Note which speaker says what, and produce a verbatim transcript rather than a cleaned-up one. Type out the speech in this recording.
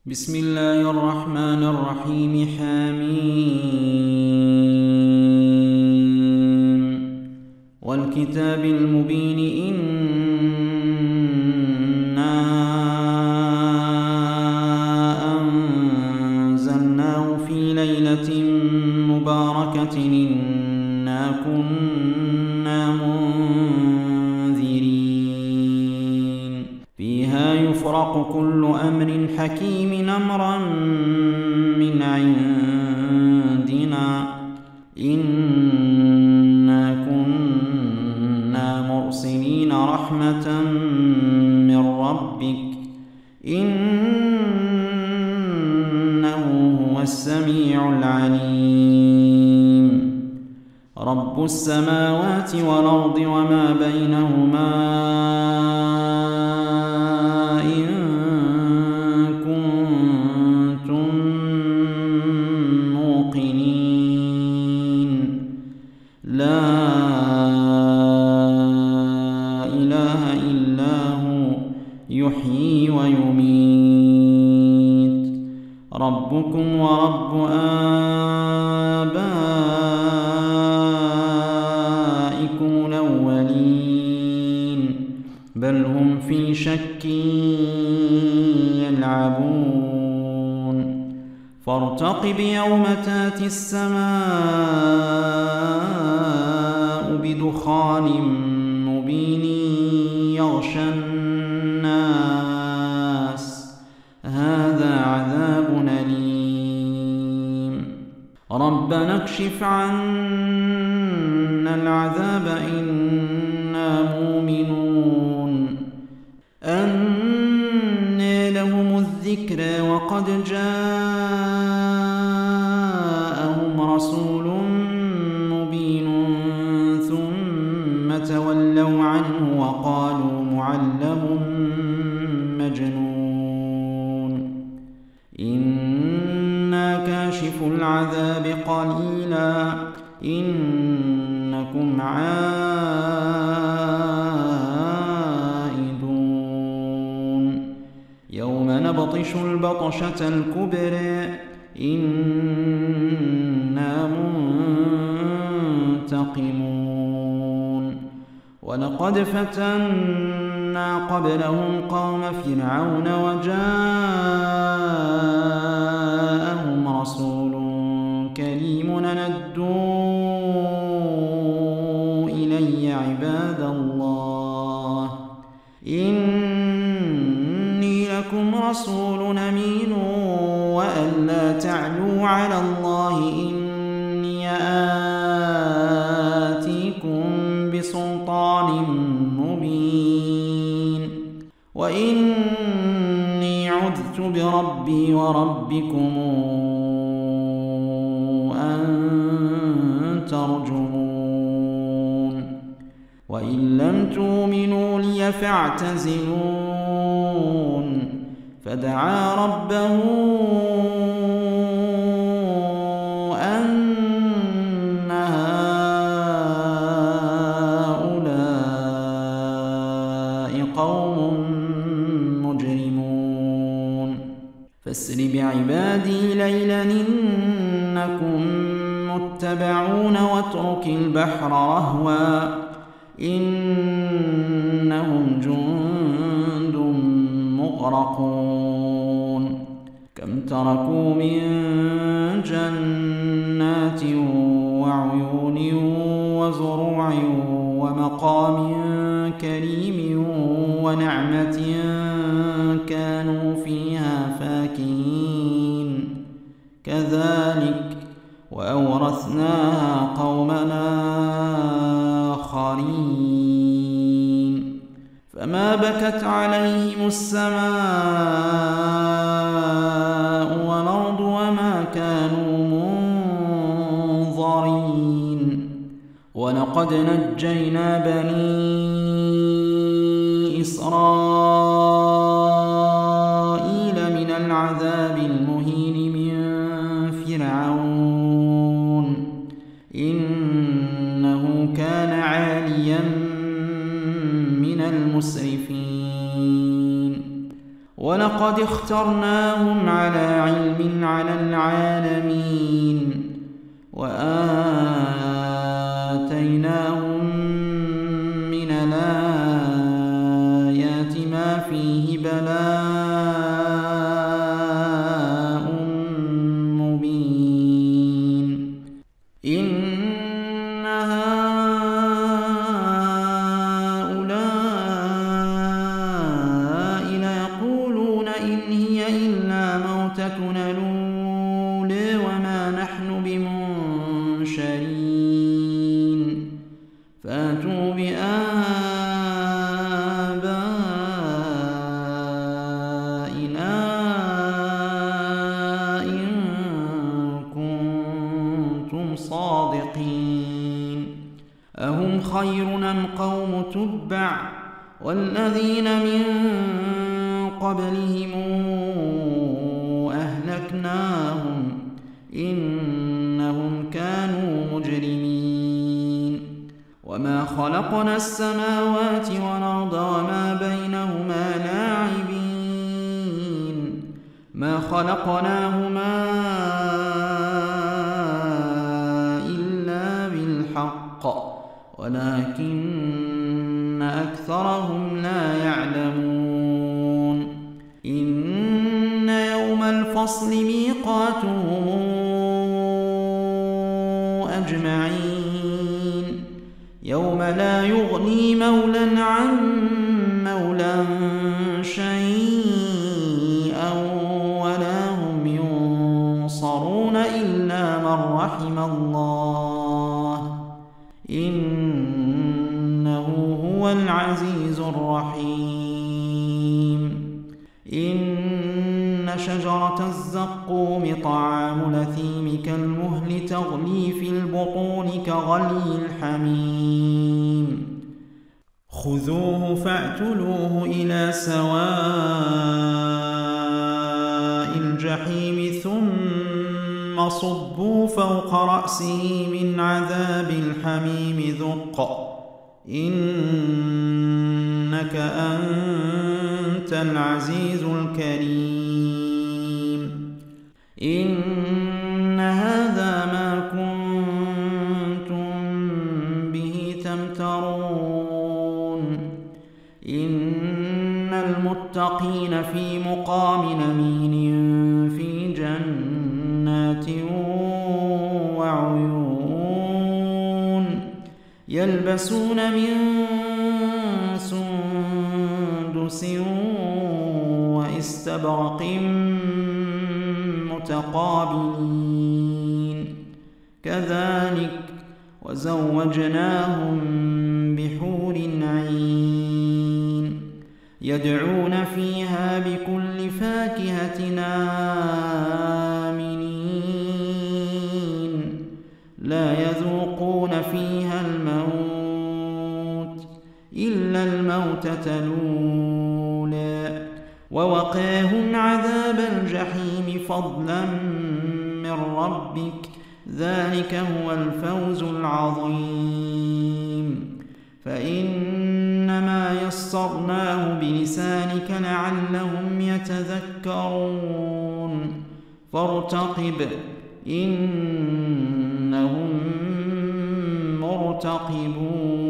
Speaker 1: بسم الله الرحمن الرحيم. حميم والكتاب المبين إنا أنزلناه في ليلة مباركة إنا كنا منذرين فيها يفرق كل أمر حكيم أمرا من عندنا إنا كنا مرسلين رحمة من ربك إنه هو السميع العليم. رب السماوات والأرض وما بينهما إن كنتم موقنين. لا إله إلا هو يحيي ويميت. ربكم ورب آبائكم الأولين بل هم في شك يلعبون. فارتقب يوم تاتي السماء بدخان مبين يغشى الناس هذا عذاب أليم. ربنا اكشف عنا العذاب إنا مؤمنون. أنى لهم الذكرى وقد جاءهم رسول مبين ثم تولوا عنه وقالوا معلم مجنون. إنا كاشف العذاب قليلا إنكم عائدون. يوم نبطش البطشة الكبرى إنا منتقمون. ولقد فتنا قبلهم قوم فرعون وجاءهم رسول كريم ندوا إلي عباد الله إني لكم رسول أمين وأن لا تعلوا على الله إني آتيكم بسلطان مبين وإني عذت بربي وربكم أن ترجمون. وإن لم تؤمنوا لي فاعتزلون. فدعا ربه أن هؤلاء قوم مجرمون. فاسر بعبادي ليلا إنكم متبعون واترك البحر رهوا إنهم جند مغرقون. كم تركوا من جنات وعيون وزروع ومقام كريم ونعمة كانوا فيها فاكهين كذلك وأورثناها قومنا آخرين. فما بكت عليهم السماء والأرض وما كانوا منظرين. ولقد نجينا بني إسرائيل من العذاب المهين من فرعون إنه كان عاليا من المسرفين. ولقد ولقد اخترناهم على علم على العالمين وآتيناهم من الآيات ما فيه بلاء مبين إن هؤلاء ليقولون إن هي إلا موتتنا الأولى وما نحن بمنشرين فاتوا بآبائنا إن كنتم صادقين أهم خير أم قوم تبع والذين من قبلهم أهلكناهم إنهم كانوا مجرمين وما خلقنا السماوات والأرض وما بينهما لاعبين ما خلقناهما إلا بالحق ولكن أكثرهم لا يعلمون إن يوم الفصل ميقاتهم أجمعين يوم لا يغني مولى عن مولى شيئا ولا هم ينصرون إلا من رحم الله إنه هو العزيز الرحيم إن شجرة الزقوم طعام الأثيم كالمهل تغلي في البطون كغلي الحميم خذوه فاعتلوه إلى سواء الجحيم ثم صبوا فوق رأسه من عذاب الحميم ذق إنك أنت العزيز الكريم إن هذا ما كنتم به تمترون إن المتقين في مقام أمين في جنات وعيون يلبسون من سندس واستبرق متقابلين كذلك وزوجناهم بحور عين يدعون فيها بكل فاكهة آمنين لا يذوقون فيها الموت إلا الموتة الأولى ووقاهم عذاب الجحيم فضلا من ربك ذلك هو الفوز العظيم فإنما يسرناه بلسانك لعلهم يتذكرون فارتقب إنهم مرتقبون